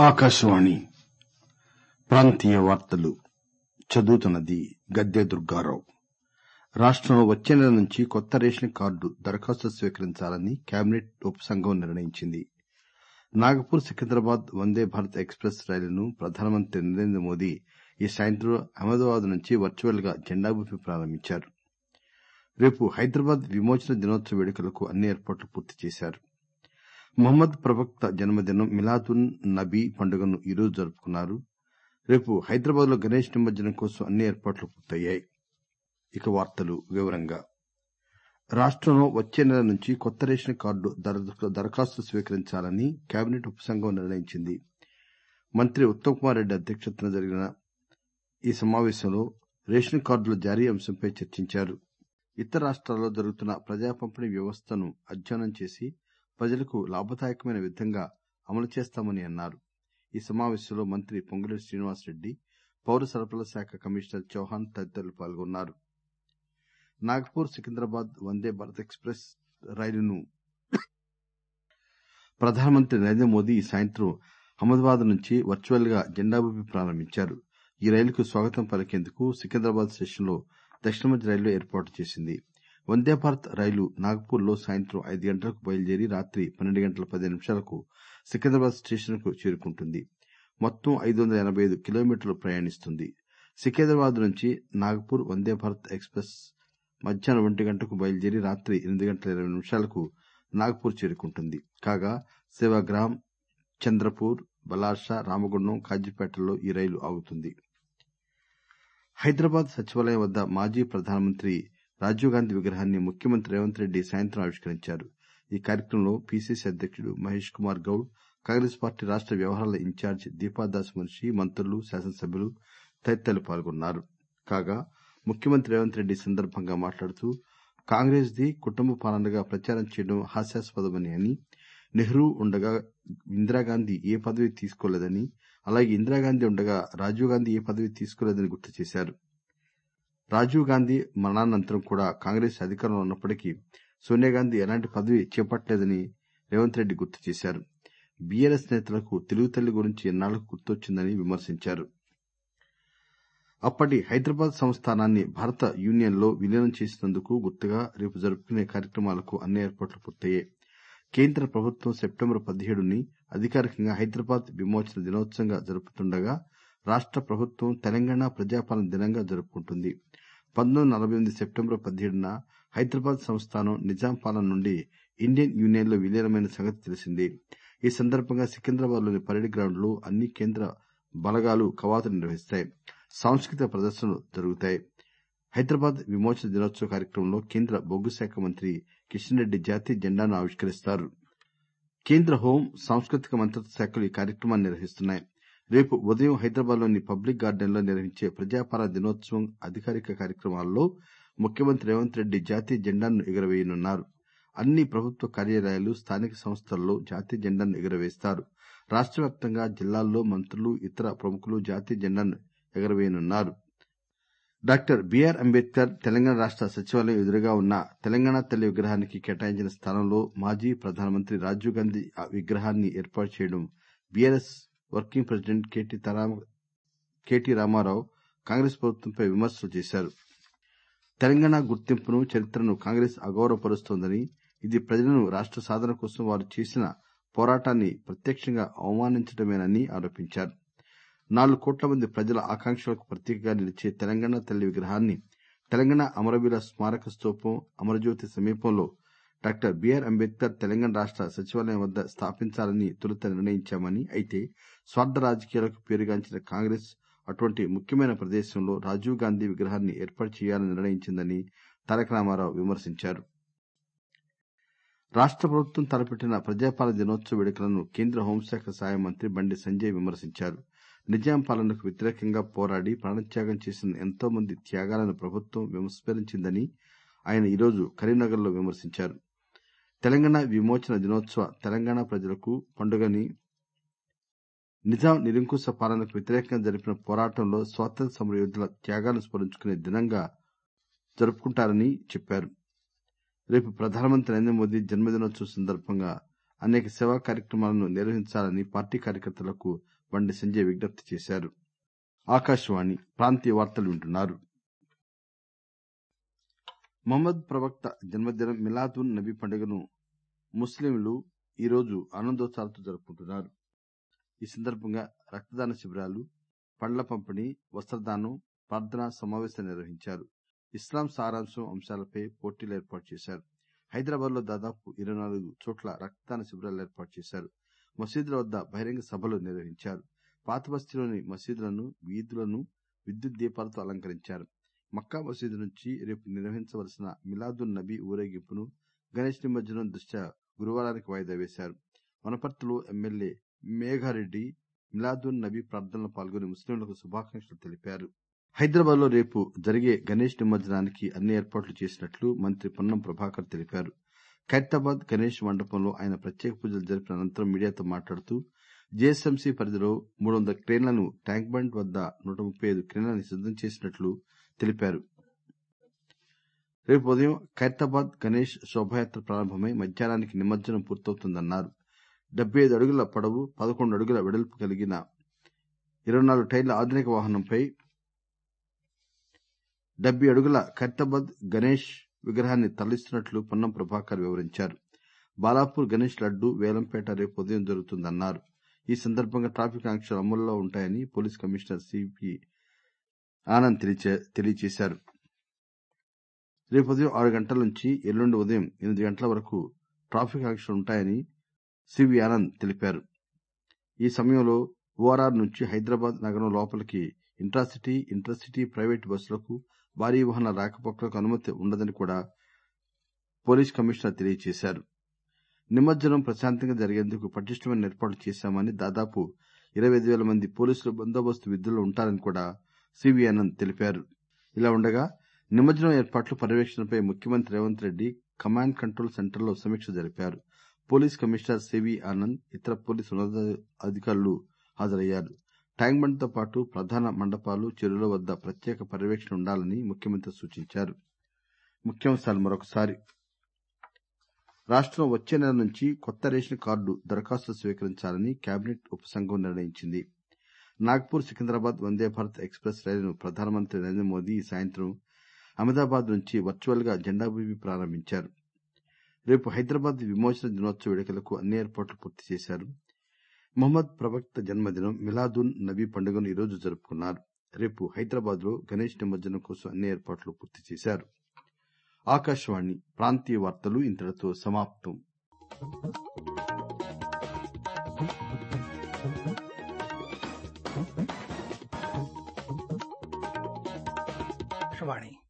ఆకాశవాణి ప్రాంతీయ వార్తలు చదువుతున్నది గద్దె దుర్గారావు. రాష్టంలో వచ్చే నెల నుంచి కొత్త రేషన్ కార్డు దరఖాస్తులు స్వీకరించాలని కేబినెట్ ఉపసంఘం నిర్ణయించింది. నాగపూర్ సికింద్రాబాద్ వందే భారత్ ఎక్స్ప్రెస్ రైలును ప్రధానమంత్రి నరేంద్ర మోదీ ఈ సాయంత్రం అహ్మదాబాద్ నుంచి వర్చువల్ గా జెండా ఊపి ప్రారంభించారు. రేపు హైదరాబాద్ విమోచన దినోత్సవ వేడుకలకు అన్ని ఏర్పాట్లు పూర్తి చేశారు. ముహమ్మద్ ప్రవక్త జన్మదినం మిలాదున్ నబీ పండుగను ఈరోజు జరుపుకున్నారు. రేపు హైదరాబాద్ లో గణేష్ నిమజ్జనం కోసం అన్ని ఏర్పాట్లు పూర్తయ్యాయి. రాష్టంలో వచ్చే నెల నుంచి కొత్త రేషన్ కార్డు దరఖాస్తులు స్వీకరించాలని కేబినెట్ ఉపసంఘం నిర్ణయించింది. మంత్రి ఉత్తమ్ కుమార్ రెడ్డి అధ్యక్షతన జరిగిన ఈ సమావేశంలో రేషన్ కార్డుల జారీ అంశంపై చర్చించారు. ఇతర రాష్ట్రాల్లో జరుగుతున్న ప్రజా పంపిణీ వ్యవస్థను అధ్యయనం చేసి ప్రజలకు లాభదాయకమైన విధంగా అమలు చేస్తామని అన్నారు. ఈ సమావేశంలో మంత్రి పొంగులేటి శ్రీనివాసరెడ్డి, పౌర సరఫరాల శాఖ కమిషనర్ చౌహాన్ తదితరులు పాల్గొన్నారు. నాగపూర్ సికింద్రాబాద్ వందే భారత్ ఎక్స్ప్రెస్ రైలును ప్రధానమంత్రి నరేంద్ర మోదీ ఈ సాయంత్రం అహ్మదాబాద్ నుంచి వర్చువల్ గా జెండా ఊపి ప్రారంభించారు. ఈ రైలుకు స్వాగతం పలికేందుకు సికింద్రాబాద్ స్టేషన్ లో దక్షిణ మధ్య రైల్వే ఏర్పాటు చేసింది. వందే భారత్ రైలు నాగపూర్ లో సాయంత్రం 5 గంటలకు బయలుదేరి రాత్రి 12 గంటల 15 నిమిషాలకు సికింద్రాబాద్ స్టేషన్ కు చేరుకుంటుంది. మొత్తం 585 కిలోమీటర్లు ప్రయాణిస్తుంది. సికింద్రాబాద్ నుంచి నాగపూర్ వందే భారత్ ఎక్స్ప్రెస్ మధ్యాహ్నం 1 గంటకు బయలుదేరి రాత్రి 8 గంటల 20 నిమిషాలకు నాగపూర్ చేరుకుంటుంది. కాగా సేవాగ్రామ్, చంద్రపూర్, బలార్షా, రామగుండం, కాజీపేటల్లో ఈ రైలు ఆగుతుంది. హైదరాబాద్ సచివాలయం వద్ద మాజీ ప్రధానమంత్రి రాజీవ్ గాంధీ విగ్రహాన్ని ముఖ్యమంత్రి రేవంత్ రెడ్డి సాయంత్రం ఆవిష్కరించారు. ఈ కార్యక్రమంలో పీసీసీ అధ్యక్షుడు మహేష్ కుమార్ గౌడ్, కాంగ్రెస్ పార్టీ రాష్ట వ్యవహారాల ఇన్ఛార్జి దీపాదాస్ మున్షి, మంత్రులు, శాసనసభ్యులు తదితరులు పాల్గొన్నారు. కాగా ముఖ్యమంత్రి రేవంత్ రెడ్డి ఈ సందర్భంగా మాట్లాడుతూ కాంగ్రెస్ ది కుటుంబ పాలనగా ప్రచారం చేయడం హాస్యాస్పదమని అని, నెహ్రూ ఉండగా ఇందిరాగాంధీ ఏ పదవి తీసుకోలేదని, అలాగే ఇందిరాగాంధీ ఉండగా రాజీవ్ గాంధీ ఏ పదవి తీసుకోలేదని గుర్తు చేశారు. రాజీవ్ గాంధీ మరణానంతరం కూడా కాంగ్రెస్ అధికారంలో ఉన్నప్పటికీ సోనియాగాంధీ ఎలాంటి పదవి చేపట్టలేదని రేవంత్ రెడ్డి గుర్తు చేశారు. బీఆర్ఎస్ నేతలకు తెలుగుతల్లి గురించి ఎన్నాళ్లకు గుర్తొచ్చిందని విమర్శించారు. అప్పటి హైదరాబాద్ సంస్థానాన్ని భారత యూనియన్ లో విలీనం చేసినందుకు గుర్తుగా రేపు జరుపుకునే కార్యక్రమాలకు అన్ని ఏర్పాట్లు పూర్తయ్యాయి. కేంద్ర ప్రభుత్వం సెప్టెంబర్ 17ని అధికారికంగా హైదరాబాద్ విమోచన దినోత్సవంగా జరుపుతుండగా రాష్ట ప్రభుత్వం తెలంగాణ ప్రజాపాలన దినంగా జరుపుకుంటుంది. 1948 సెప్టెంబర్ 17న హైదరాబాద్ సంస్థానం నిజాం పాలన నుండి ఇండియన్ యూనియన్ లో విలీనమైన సంగతి తెలిసిందే. ఈ సందర్భంగా సికింద్రాబాద్ లోని పరేడ్ గ్రౌండ్ లో అన్ని కేంద్ర బలగాలు కవాతులు నిర్వహిస్తాయి. సాంస్కృతిక ప్రదర్శనలు జరుగుతాయి. హైదరాబాద్ విమోచన దినోత్సవ కార్యక్రమంలో కేంద్ర బొగ్గు శాఖ మంత్రి కిషన్ రెడ్డి జాతీయ జెండాను ఆవిష్కరిస్తారు. కేంద్ర హోం, సాంస్కృతిక మంత్రిత్వ శాఖలు ఈ కార్యక్రమాన్ని నిర్వహిస్తున్నాయి. రేపు ఉదయం హైదరాబాద్ లోని పబ్లిక్ గార్డెన్ లో నిర్వహించే ప్రజాపాలన దినోత్సవం అధికారిక కార్యక్రమాల్లో ముఖ్యమంత్రి రేవంత్ రెడ్డి జాతీయ జెండాను ఎగురవేయనున్నారు. అన్ని ప్రభుత్వ కార్యాలయాలు, స్థానిక సంస్థల్లో జాతీయ జెండాను ఎగురవేస్తారు. రాష్ట వ్యాప్తంగా జిల్లాల్లో మంత్రులు, ఇతర ప్రముఖులు జాతీయ జెండాను ఎగురవేయనున్నారు. డాక్టర్ బీఆర్ అంబేద్కర్ తెలంగాణ రాష్ట సచివాలయం ఎదురుగా ఉన్న తెలంగాణ తల్లి విగ్రహానికి కేటాయించిన స్థలంలో మాజీ ప్రధానమంత్రి రాజీవ్ గాంధీ విగ్రహాన్ని ఏర్పాటు చేయడం BRS working president KT Ramarao Congress ప్రభుత్వంపై విమర్శలు చేశారు. తెలంగాణ గుర్తింపును, చరిత్రను కాంగ్రెస్ అగౌరవపరుస్తోందని, ఇది ప్రజలను రాష్ట సాధన కోసం వారు చేసిన పోరాటాన్ని ప్రత్యక్షంగా అవమానించడమేనని ఆరోపించారు. 4 కోట్ల మంది ప్రజల ఆకాంక్షలకు ప్రతీకగా నిలిచే తెలంగాణ తల్లి విగ్రహాన్ని తెలంగాణ అమరవీరుల స్మారక స్తూపం అమరజ్యోతి సమీపంలో డాక్టర్ బీఆర్ అంబేద్కర్ తెలంగాణ రాష్ట సచివాలయం వద్ద స్థాపించాలని తొలుత నిర్ణయించామని, అయితే స్వార్థ రాజకీయాలకు పేరుగాంచిన కాంగ్రెస్ అటువంటి ముఖ్యమైన ప్రదేశంలో రాజీవ్ గాంధీ విగ్రహాన్ని ఏర్పాటు చేయాలని నిర్ణయించిందని తారక రామారావు విమర్శించారు. రాష్ట ప్రభుత్వం తలపెట్టిన ప్రజాపాలన దినోత్సవ వేడుకలను కేంద్ర హోంశాఖ సహాయ మంత్రి బండి సంజయ్ విమర్శించారు. నిజాం పాలనకు వ్యతిరేకంగా పోరాడి ప్రాణత్యాగం చేసిన ఎంతో మంది త్యాగాలను ప్రభుత్వం విస్మరించిందని ఆయన ఈరోజు కరీంనగర్ లో విమర్శించారు. తెలంగాణ విమోచన దినోత్సవ తెలంగాణ ప్రజలకు పండుగని, నిజాం నిరంకుశ పాలనకు వ్యతిరేకంగా జరిపిన పోరాటంలో స్వాతంత్ర్య సమర యోధుల త్యాగాలను స్మరించుకునే దినంగా జరుపుకుంటారని చెప్పారు. రేపు ప్రధానమంత్రి నరేంద్ర మోదీ జన్మదినోత్సవం సందర్భంగా అనేక సేవా కార్యక్రమాలను నిర్వహించాలని పార్టీ కార్యకర్తలకు బండి సంజయ్ విజ్ఞప్తి చేశారు. ఆకాశవాణి ప్రాంతీయ వార్తలు వింటున్నారు. మహమ్మద్ ప్రవక్త జన్మదినం మిలాద్ ఉన్ నబీ పండుగను ముస్లింలు ఈరోజు ఆనందోత్సాహాలతో జరుపుకుంటున్నారు. ఈ సందర్భంగా రక్తదాన శిబిరాలు, పండ్ల పంపిణీ, వస్త్రదానం, ప్రార్థనా సమావేశాలు నిర్వహించారు. ఇస్లాం సారాంశం అంశాలపై పోటీలు ఏర్పాటు చేశారు. హైదరాబాద్ లో దాదాపు 24 చోట్ల రక్తదాన శిబిరాలు ఏర్పాటు చేశారు. మసీదుల వద్ద బహిరంగ సభలు నిర్వహించారు. పాత బస్తీలోని మసీదులను, వీధులను విద్యుత్ దీపాలతో అలంకరించారు. మక్కా మసీదు నుంచి రేపు నిర్వహించవలసిన మిలాదున్ నబీ ఊరేగింపును గణేష్ నిమజ్జనం దృష్ట్యా గురువారానికి వాయిదా వేశారు. వనపర్తిలో ఎమ్మెల్యే మేఘారెడ్డి మిలాదున్ నబీ ప్రార్థనలో పాల్గొని ముస్లింలకు శుభాకాంక్షలు తెలిపారు. హైదరాబాద్ లో రేపు జరిగే గణేష్ నిమజ్జనానికి అన్ని ఏర్పాట్లు చేసినట్లు మంత్రి పొన్నం ప్రభాకర్ తెలిపారు. ఖైరతాబాద్ గణేష్ మండపంలో ఆయన ప్రత్యేక పూజలు జరిపిన అనంతరం మీడియాతో మాట్లాడుతూ జీహెచ్ఎంసీ పరిధిలో 300 క్రేన్లను, ట్యాంక్ బండ్ వద్ద 135 క్రేన్లను సిద్దం చేసినట్లు తెలిపారు. రేపు ఉదయం ఖైరతాబాద్ గణేష్ శోభాయాత్ర ప్రారంభమై మధ్యాహ్నానికి నిమజ్జనం పూర్తవుతుందన్నారు. 75 అడుగుల పొడవు, 11 అడుగుల వెడల్పు కలిగిన 24 టైర్ల ఆధునిక వాహనంపై 70 అడుగుల ఖైరతాబాద్ గణేష్ విగ్రహాన్ని తరలిస్తున్నట్లు పొన్నం ప్రభాకర్ వివరించారు. బాలాపూర్ గణేష్ లడ్డు వేలంపేట రేపు ఉదయం జరుగుతుందన్నారు. ఈ సందర్భంగా ట్రాఫిక్ ఆంక్షలు అమలులో ఉంటాయని పోలీస్ కమిషనర్ సిపి ఆనంద్ తెలియజేశారు. రేపు ఉదయం 6 గంటల నుంచి ఎల్లుండి ఉదయం 8 గంటల వరకు ట్రాఫిక్ ఆంక్షలు ఉంటాయని సివి ఆనంద్ తెలిపారు. ఈ సమయంలో ఓఆర్ఆర్ నుంచి హైదరాబాద్ నగరం లోపలికి ఇంట్రాసిటీ, ఇంటర్సిటీ ప్రైవేటు బస్సులకు, భారీ వాహనాల రాకపోకలకు అనుమతి ఉండదని కూడా పోలీస్ కమిషనర్ తెలియజేశారు. నిమజ్జనం ప్రశాంతంగా జరిగేందుకు పటిష్టమైన ఏర్పాట్లు చేశామని, దాదాపు 25,000 మంది పోలీసులు బందోబస్తు విధుల్లో ఉంటారని కూడా సివి ఆనంద్ తెలిపారు. ఇలా ఉండగా నిమజ్జనం ఏర్పాట్ల పర్యవేక్షణపై ముఖ్యమంత్రి రేవంత్ రెడ్డి కమాండ్ కంట్రోల్ సెంటర్లో సమీక్ష జరిపారు. పోలీస్ కమిషనర్ సివి ఆనంద్, ఇతర పోలీసు ఉన్నతాధికారులు హాజరయ్యారు. ట్యాంక్ బండ్ తో పాటు ప్రధాన మండపాలు, చెరువుల వద్ద ప్రత్యేక పర్యవేక్షణ ఉండాలని ముఖ్యమంత్రి సూచించారు. ముఖ్యాంశాలు మరొకసారి. రాష్ట్రం వచ్చే నెల నుంచి కొత్త రేషన్ కార్డు దరఖాస్తులు స్వీకరించాలని కేబినెట్ ఉపసంఘం నిర్ణయించింది. నాగ్పూర్ సికింద్రాబాద్ వందే భారత్ ఎక్స్ప్రెస్ రైలును ప్రధానమంత్రి నరేంద్ర మోదీ ఈ సాయంత్రం అహ్మదాబాద్ నుంచి వర్చువల్ గా జెండా ఊపి ప్రారంభించారు. రేపు హైదరాబాద్ విమోచన దినోత్సవ వేడుకలకు అన్ని ఏర్పాట్లు పూర్తి చేశారు. మహమ్మద్ ప్రవక్త జన్మదినం మిలాదున్ నబీ పండుగను ఈరోజు జరుపుకున్నారు. రేపు హైదరాబాద్ లో గణేష్ నిమజ్జనం కోసం అన్ని ఏర్పాట్లు పూర్తి చేశారు. ఆకాశవాణి ప్రాంతీయ వార్తలు ఇంతటితో సమాప్తం. ఆకాశవాణి